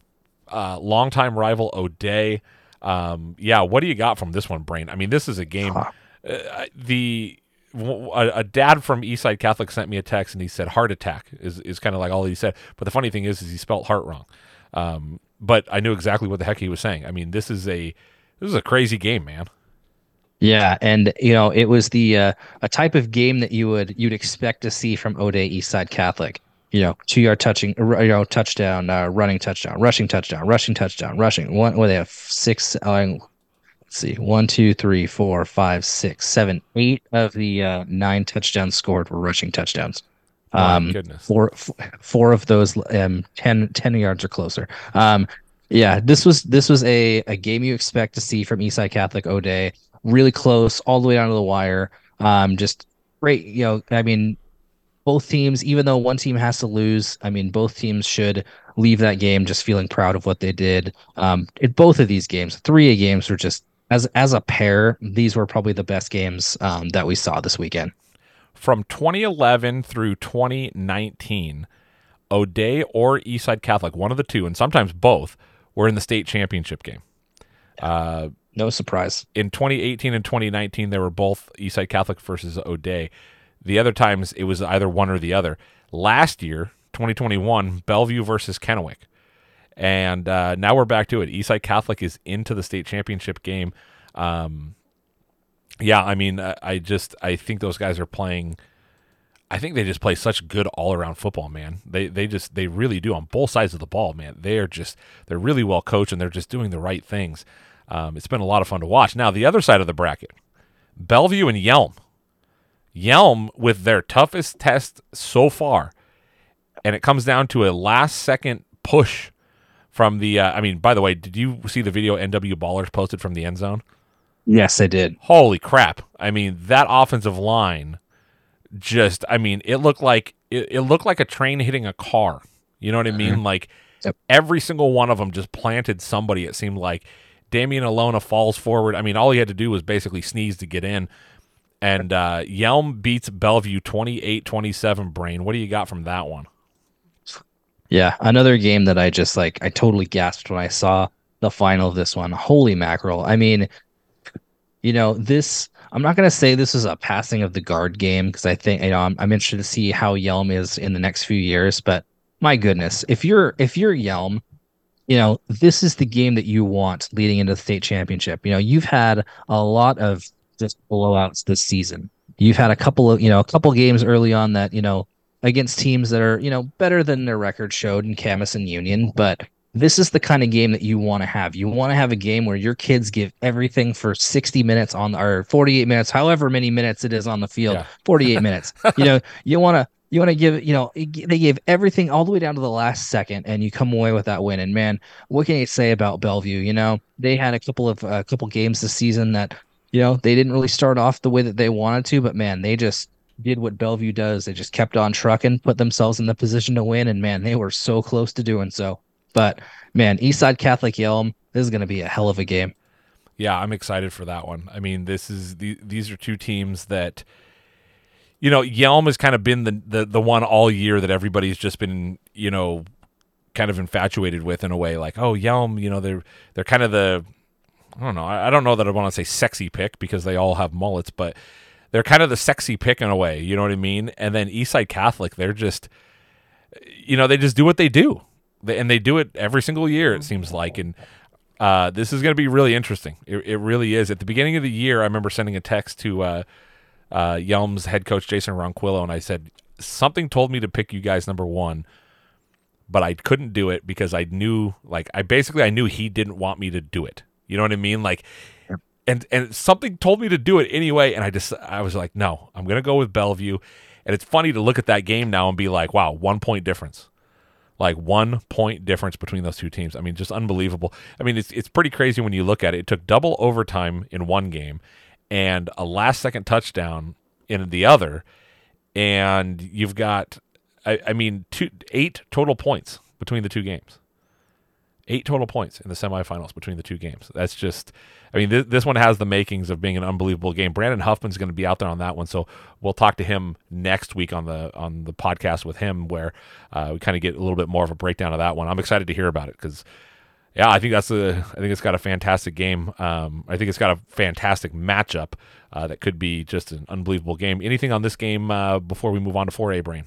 uh, longtime rival O'Day. Um, yeah, what do you got from this one, Brain? I mean, this is a game. Huh. Uh, the a, a dad from Eastside Catholic sent me a text, and he said heart attack is, is kind of like all he said. But the funny thing is, is he spelled heart wrong. Um, but I knew exactly what the heck he was saying. I mean, this is a this is a crazy game, man. Yeah, and you know, it was the uh, a type of game that you would you'd expect to see from O'Day Eastside Catholic. You know, two yard touching, you know, touchdown, uh, running touchdown, rushing touchdown, rushing touchdown, rushing. One, where they have six. Uh, let's see, one, two, three, four, five, six, seven, eight of the uh, nine touchdowns scored were rushing touchdowns. My Um, goodness. four, f- four of those, um, ten, ten yards or closer. Um, yeah, this was this was a a game you expect to see from Eastside Catholic O'Day. Really close, all the way down to the wire. Um, just great. You know, I mean, both teams, even though one team has to lose, I mean, both teams should leave that game just feeling proud of what they did. Um, in both of these games, three A games were just as as a pair. These were probably the best games um, that we saw this weekend. From twenty eleven through twenty nineteen, O'Day or Eastside Catholic, one of the two, and sometimes both, were in the state championship game. Uh, No surprise. in twenty eighteen and twenty nineteen, they were both Eastside Catholic versus O'Day. The other times, it was either one or the other. Last year, twenty twenty-one, Bellevue versus Kennewick. And uh, now we're back to it. Eastside Catholic is into the state championship game. Um, yeah, I mean, I, I just I think those guys are playing. I think they just play such good all around football, man. They they just they really do on both sides of the ball, man. They are just they're really well coached, and they're just doing the right things. Um, it's been a lot of fun to watch. Now the other side of the bracket, Bellevue and Yelm. Yelm with their toughest test so far, and it comes down to a last second push from the. Uh, I mean, by the way, did you see the video N W Ballers posted from the end zone? Yes, I did. Holy crap! I mean, that offensive line, just I mean, it looked like it, it looked like a train hitting a car. You know what I mean? Mhm. Like Yep. every single one of them just planted somebody. It seemed like Damian Alona falls forward. I mean, all he had to do was basically sneeze to get in. And uh, Yelm beats Bellevue twenty-eight twenty-seven. Brain, what do you got from that one? Yeah, another game that I just like I totally gasped when I saw. the final of this one. Holy mackerel. I mean, you know, this, I'm not going to say this is a passing of the guard game because I think, you know, I'm, I'm interested to see how Yelm is in the next few years. But my goodness, if you're, if you're Yelm, you know, this is the game that you want leading into the state championship. You know, you've had a lot of just blowouts this season. You've had a couple of, you know, a couple games early on that, you know, against teams that are, you know, better than their record showed in Camas and Union. But this is the kind of game that you want to have. You want to have a game where your kids give everything for sixty minutes on, or forty-eight minutes, however many minutes it is on the field, yeah. forty-eight minutes. You know, you want to, you want to give, you know, they gave everything all the way down to the last second, and you come away with that win. And man, what can you say about Bellevue? You know, they had a couple of, a uh, couple games this season that, you know, they didn't really start off the way that they wanted to, but man, they just did what Bellevue does. They just kept on trucking, put themselves in the position to win, and man, they were so close to doing so. But man, Eastside Catholic Yelm, this is going to be a hell of a game. Yeah, I'm excited for that one. I mean, this is the, these are two teams that, you know, Yelm has kind of been the, the the one all year that everybody's just been, you know, kind of infatuated with in a way. Like, oh, Yelm, you know, they're they're kind of the, I don't know, I, I don't know that I want to say sexy pick because they all have mullets, but they're kind of the sexy pick in a way. You know what I mean? And then Eastside Catholic, they're just, you know, they just do what they do. And they do it every single year, it seems like. And uh, this is going to be really interesting. It, it really is. At the beginning of the year, I remember sending a text to uh, uh, Yelm's head coach, Jason Ronquillo, and I said, something told me to pick you guys number one, but I couldn't do it because I knew, like, I basically, I knew he didn't want me to do it. You know what I mean? Like, and and something told me to do it anyway, and I just, I was like, no, I'm going to go with Bellevue. And it's funny to look at that game now and be like, wow, one point difference. Like one point difference between those two teams. I mean, just unbelievable. I mean, it's it's pretty crazy when you look at it. It took double overtime in one game and a last second touchdown in the other. And you've got, I, I mean, two, eight total points between the two games. Eight total points in the semifinals between the two games. That's just, I mean, th- this one has the makings of being an unbelievable game. Brandon Huffman's going to be out there on that one, so we'll talk to him next week on the on the podcast with him, where uh, we kind of get a little bit more of a breakdown of that one. I'm excited to hear about it because, yeah, I think that's a, I think it's got a fantastic game. Um, I think it's got a fantastic matchup uh, that could be just an unbelievable game. Anything on this game uh, before we move on to four A, Brain?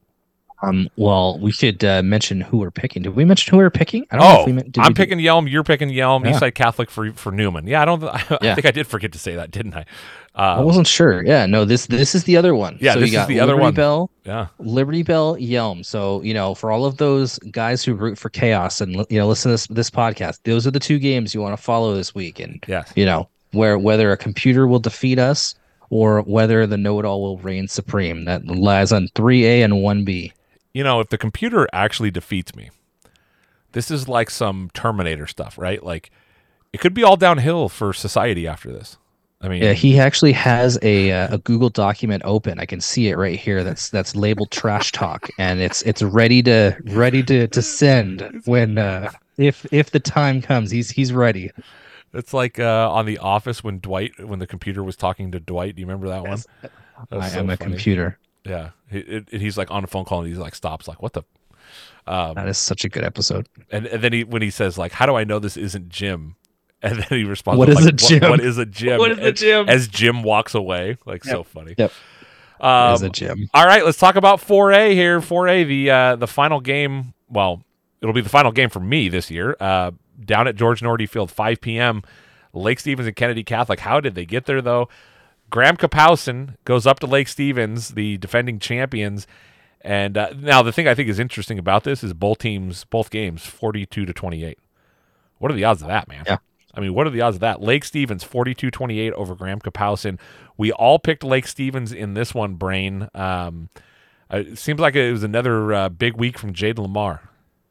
Um, well, we should uh, mention who we're picking. Did we mention who we're picking? I don't know Oh, if we did I'm we do- picking Yelm. You're picking Yelm. Yeah. Eastside Catholic for for Newman. Yeah, I don't. I Yeah. think I did forget to say that, didn't I? Uh, I wasn't sure. Yeah, no, this this is the other one. Yeah, so this you is got the other Liberty one. Bell, yeah. Liberty Bell, Yelm. So, you know, for all of those guys who root for chaos and, you know, listen to this, this podcast, those are the two games you want to follow this week. And, Yes. you know, where whether a computer will defeat us or whether the know-it-all will reign supreme. That lies on three A and one B. You know, if the computer actually defeats me, this is like some Terminator stuff, right? Like, it could be all downhill for society after this. I mean, Yeah, he actually has a uh, a Google document open. I can see it right here. That's that's labeled trash talk, and it's it's ready to ready to to send when uh, if if the time comes. He's he's ready. it's like uh, on The Office when Dwight, when the computer was talking to Dwight. Do you remember that Yes. one? That was I so am a funny. computer. Yeah, it, it, he's like on a phone call and he's like stops, like what the. Um, That is such a good episode. and, and then he when he says like, "How do I know this isn't Jim?" And then he responds, What with, is like, a Jim? What, what is a Jim? What is a as, Jim? As Jim walks away, like so funny. Yep. Um, Is a gym. All right, let's talk about four A here. four A, the uh, the final game. Well, it'll be the final game for me this year. Uh, down at George Nordy Field, five p.m. Lake Stevens and Kennedy Catholic. How did they get there though? Graham Kapowson goes up to Lake Stevens, the defending champions. And uh, now the thing I think is interesting about this is both teams, both games, forty-two to twenty-eight. What are the odds of that, man? Yeah. I mean, what are the odds of that? Lake Stevens, forty-two twenty-eight over Graham Kapowson. We all picked Lake Stevens in this one, Brain. Um, it seems like it was another uh, big week from Jaden Lamar.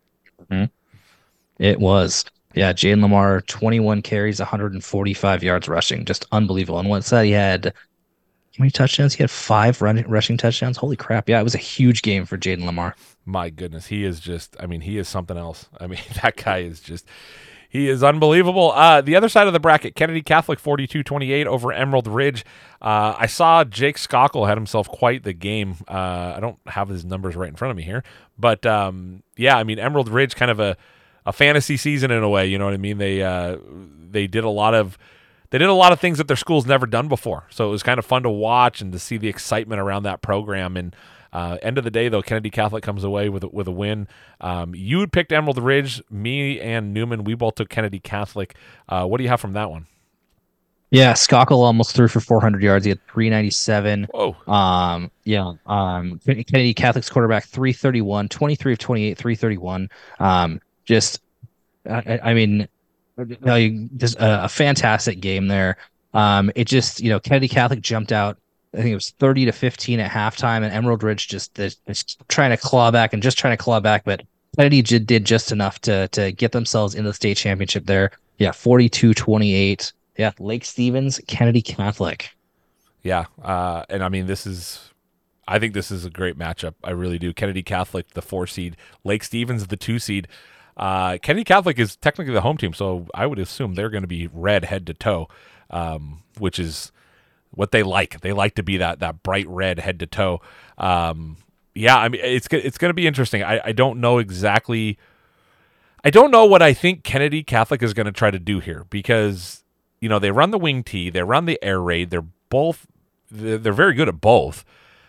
It was. Yeah, Jaden Lamar, twenty-one carries, one hundred forty-five yards rushing. Just unbelievable. And what's that? He had how many touchdowns? He had five run, rushing touchdowns. Holy crap. Yeah, it was a huge game for Jaden Lamar. My goodness, he is just, I mean, he is something else. I mean, that guy is just, he is unbelievable. Uh, the other side of the bracket, Kennedy Catholic forty-two twenty-eight over Emerald Ridge. Uh, I saw Jake Skockle had himself quite the game. Uh, I don't have his numbers right in front of me here. But, um, yeah, I mean, Emerald Ridge kind of a, a fantasy season in a way. You know what I mean? They uh, they did a lot of they did a lot of things that their school's never done before. So it was kind of fun to watch and to see the excitement around that program. And uh, end of the day, though, Kennedy Catholic comes away with with a win. Um, you had picked Emerald Ridge. Me and Newman, we both took Kennedy Catholic. Uh, what do you have from that one? Yeah, Skokel almost threw for four hundred yards. He had three ninety-seven. Whoa. Um, yeah. Um, Kennedy Catholic's quarterback, three thirty-one, twenty-three of twenty-eight, three thirty-one. Um, just, I, I mean, just a, a fantastic game there. Um, it just, you know, Kennedy Catholic jumped out. I think it was thirty to fifteen at halftime, and Emerald Ridge just, just trying to claw back and just trying to claw back, but Kennedy did just enough to to get themselves in the state championship there. Yeah, forty-two twenty-eight. Yeah, Lake Stevens, Kennedy Catholic. Yeah, uh, and I mean, this is, I think this is a great matchup. I really do. Kennedy Catholic, the four seed, Lake Stevens, the two seed. Uh, Kennedy Catholic is technically the home team, so I would assume they're going to be red head to toe, um, which is what they like. They like to be that that bright red head to toe. Um, yeah, I mean, it's it's going to be interesting. I, I don't know exactly. I don't know what I think Kennedy Catholic is going to try to do here because, you know, they run the wing tee, they run the air raid. They're both, they're, they're very good at both.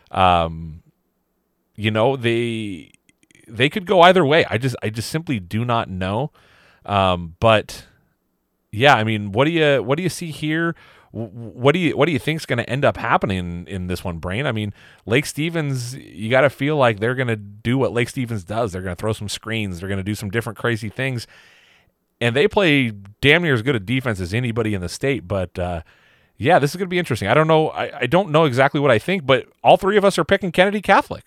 Um, you know, they they could go either way. I just, I just simply do not know. Um, but yeah, I mean, what do you, what do you see here? What do you, what do you think is going to end up happening in, in this one, Brain? I mean, Lake Stevens, you got to feel like they're going to do what Lake Stevens does. They're going to throw some screens. They're going to do some different crazy things. And they play damn near as good a defense as anybody in the state. But, uh, yeah, this is going to be interesting. I don't know. I, I don't know exactly what I think, but all three of us are picking Kennedy Catholic.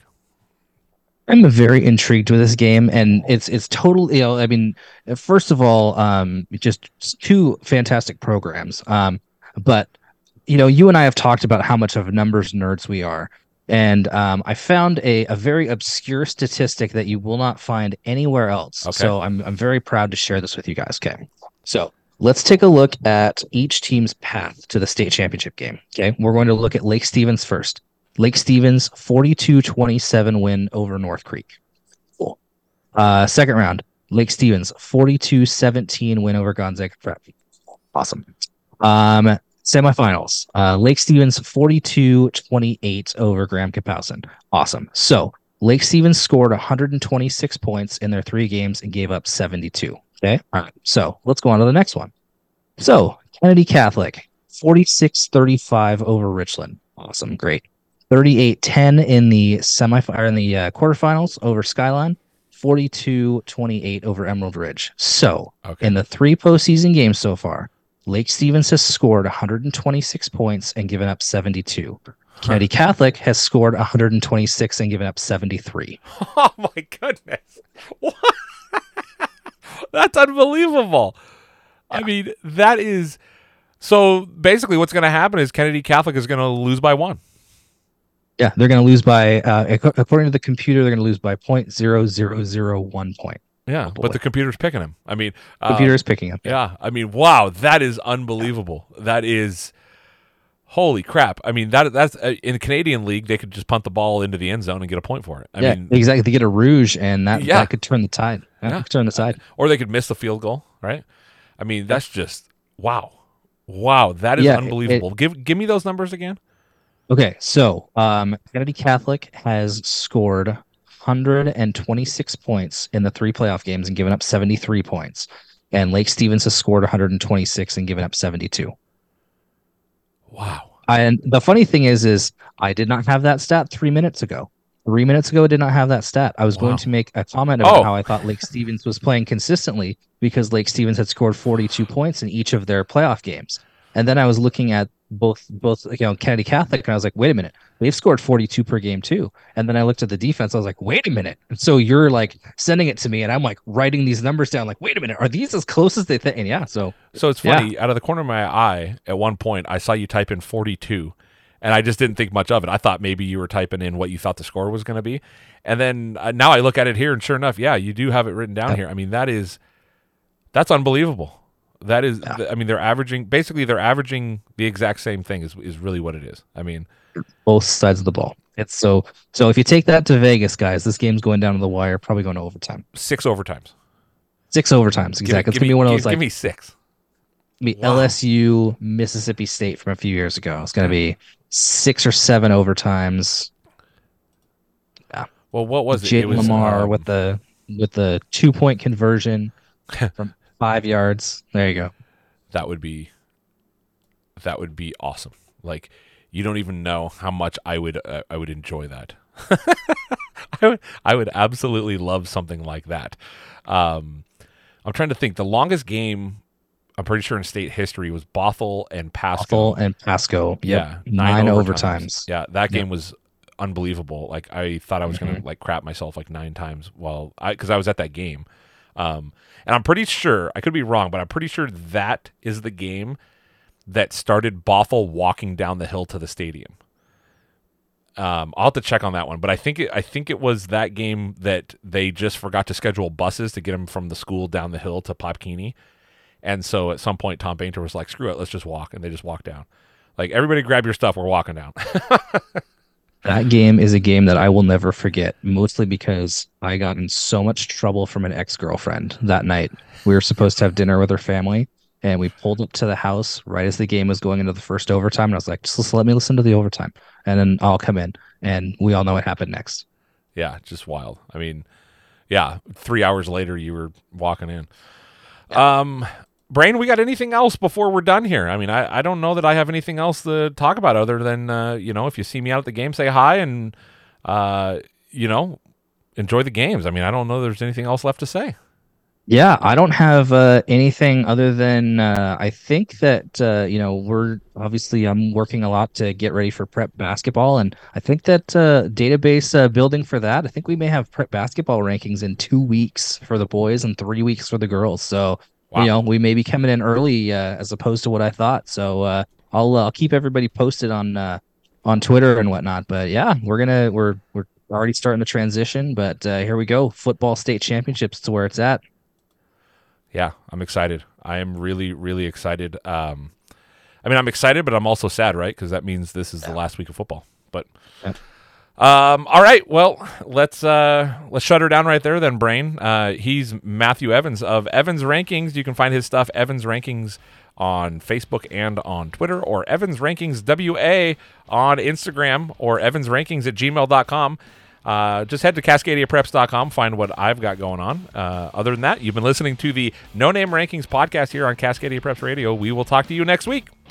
I'm very intrigued with this game, and it's it's totally, you know, I mean, first of all, um, just two fantastic programs. Um, but, you know, you and I have talked about how much of numbers nerds we are. And um, I found a, a very obscure statistic that you will not find anywhere else. Okay. So I'm I'm very proud to share this with you guys. Okay. So let's take a look at each team's path to the state championship game. Okay. We're going to look at Lake Stevens first. Lake Stevens, forty-two twenty-seven win over North Creek. Cool. Uh, second round, Lake Stevens, forty-two seventeen win over Gonzaga Prep. Awesome. Um, Semifinals, uh, Lake Stevens forty-two twenty-eight over Graham Kapowsin. Awesome. So Lake Stevens scored one hundred twenty-six points in their three games and gave up seventy-two. Okay. All right. So let's go on to the next one. So Kennedy Catholic, forty-six thirty-five over Richland. Awesome. Great. thirty-eight ten in the semifinal or in the uh, quarterfinals over Skyline. forty-two twenty-eight over Emerald Ridge. So Okay. in the three postseason games so far, Lake Stevens has scored one hundred twenty-six points and given up seventy-two. Kennedy Catholic has scored one hundred twenty-six and given up seventy-three. Oh my goodness. What? That's unbelievable. Yeah. I mean, that is so basically what's going to happen is Kennedy Catholic is going to lose by one. Yeah, they're going to lose by, uh, according to the computer, they're going to lose by zero point zero zero zero one point. Yeah, oh but the computer's picking him. I mean, the computer is uh, picking him. Yeah, I mean, wow, that is unbelievable. That is, holy crap. I mean, that that's uh, in the Canadian League, they could just punt the ball into the end zone and get a point for it. I yeah, mean, exactly. They get a rouge, and that, yeah. that could turn the tide. That yeah. could turn the tide. Or they could miss the field goal, right? I mean, that's just, wow. Wow, that is yeah, unbelievable. It, give give me those numbers again. Okay, so um, Kennedy Catholic has scored one hundred twenty-six points in the three playoff games and given up seventy-three points. And Lake Stevens has scored one hundred twenty-six and given up seventy-two. Wow. And the funny thing is, is I did not have that stat three minutes ago. Three minutes ago, I did not have that stat. I was wow. going to make a comment about oh. how I thought Lake Stevens was playing consistently because Lake Stevens had scored forty-two points in each of their playoff games. And then I was looking at both, both you know, Kennedy Catholic, and I was like, wait a minute, they've scored forty-two per game too. And then I looked at the defense, I was like, wait a minute. And so you're like sending it to me, and I'm like writing these numbers down, like, wait a minute, are these as close as they think? And yeah, so so it's funny. Yeah. Out of the corner of my eye, at one point, I saw you type in forty-two, and I just didn't think much of it. I thought maybe you were typing in what you thought the score was going to be, and then uh, now I look at it here, and sure enough, yeah, you do have it written down yeah. here. I mean, that is that's unbelievable. That is, yeah. I mean, they're averaging, basically they're averaging the exact same thing is, is really what it is. I mean, both sides of the ball. It's so, so if you take that to Vegas, guys, this game's going down to the wire, probably going to overtime. Six overtimes. Six overtimes, exactly. Give, it's give gonna me, be one of give, those like give me six. be Wow. L S U, Mississippi State from a few years ago. It's gonna be six or seven overtimes. Well, what was it? Jay It was Lamar um, with the with the two point conversion from five yards. There you go. that would be that would be awesome. Like you don't even know how much I would uh, I would enjoy that. I would I would absolutely love something like that. Um, I'm trying to think. The longest game I'm pretty sure in state history was Bothell and Pasco. Bothell and Pasco. Yep. Yeah, nine, nine overtimes. overtimes. Yeah, that game Yep. was unbelievable. Like I thought I was gonna Mhm. like crap myself like nine times while I because I was at that game. Um, and I'm pretty sure I could be wrong, but I'm pretty sure that is the game that started Bothell walking down the hill to the stadium. Um, I'll have to check on that one, but I think it, I think it was that game that they just forgot to schedule buses to get them from the school down the hill to Popkini, and so at some point Tom Painter was like, "Screw it, let's just walk," and they just walked down. Like everybody, grab your stuff, we're walking down. That game is a game that I will never forget, mostly because I got in so much trouble from an ex-girlfriend that night. We were supposed to have dinner with her family, and we pulled up to the house right as the game was going into the first overtime. And I was like, just let me listen to the overtime, and then I'll come in. And we all know what happened next. Yeah, just wild. I mean, yeah, three hours later you were walking in. Um, Brain, we got anything else before we're done here? I mean, I, I don't know that I have anything else to talk about other than, uh, you know, if you see me out at the game, say hi and, uh, you know, enjoy the games. I mean, I don't know there's anything else left to say. Yeah, I don't have uh, anything other than uh, I think that uh, you know we're obviously I'm working a lot to get ready for prep basketball, and I think that uh, database uh, building for that. I think we may have prep basketball rankings in two weeks for the boys and three weeks for the girls. So Wow. you know we may be coming in early uh, as opposed to what I thought. So uh, I'll uh, I'll keep everybody posted on uh, on Twitter and whatnot. But yeah, we're gonna we're we're already starting the transition. But uh, here we go, football state championships to where it's at. Yeah, I'm excited. I am really, really excited. Um, I mean, I'm excited, but I'm also sad, right? Because that means this is the last week of football. But Yeah. um, all right, well, let's uh, let's shut her down right there, then, Brain. Uh, he's Matthew Evans of Evans Rankings. You can find his stuff, Evans Rankings, on Facebook and on Twitter, or Evans Rankings W A on Instagram, or Evans Rankings at gmail dot com. Uh, just head to Cascadia Preps dot com, find what I've got going on. Uh, other than that, you've been listening to the No Name Rankings podcast here on Cascadia Preps Radio. We will talk to you next week.